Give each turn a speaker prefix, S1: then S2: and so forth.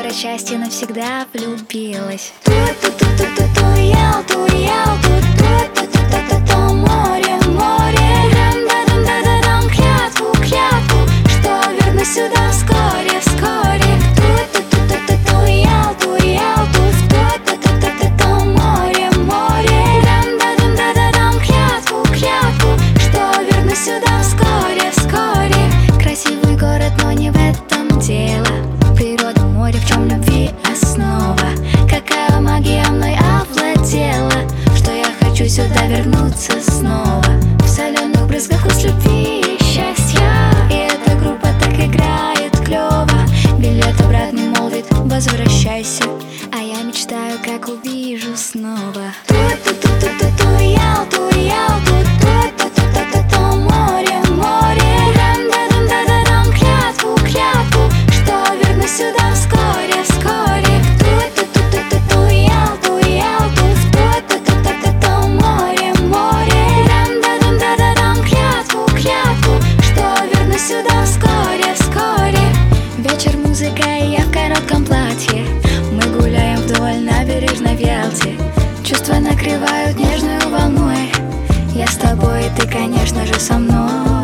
S1: город счастья, навсегда влюбилась. Ту-ту-ту-ту-ту, Ялту, Ялту, ту-ту-ту-ту-ту, море, море. Дам-да-дам-да-дам, клятву, клятву, что вернусь сюда вскоре, вскоре. Ту-ту-ту-ту-ту, Ялту, Ялту, ту-ту-ту-ту-ту, море, море. Дам-да-дам-да-дам, клятву, клятву, что вернусь сюда вскоре, вскоре. Красивый город, но не в этом дело. Природа, море, в чем любви основа. Какая магия мной овладела, что я хочу сюда вернуться снова. В соленых брызгах вкус любви и счастья. И эта группа так играет клево. Билет обратный молвит: возвращайся. А я мечтаю, как увижу снова. Ту-ту-ту-ту-ту, Ялту, Ялту, ту-ту-ту-ту-ту, море, море. Дам-да-дам-да-дам, клятву, клятву, что вернусь сюда вскоре, вскоре. Ту-ту-ту-ту-ту, Ялту, Ялту, ту-ту-ту-ту-ту, море, море. Дам-да-дам-да-дам, клятву, клятву, что вернусь сюда вскоре, вскоре. Вечер, музыка, и я в коротком платье. Мы гуляем вдоль набережной в Ялте. Чувства накрывают нежную волной. Я с тобой, и ты, конечно же, со мной.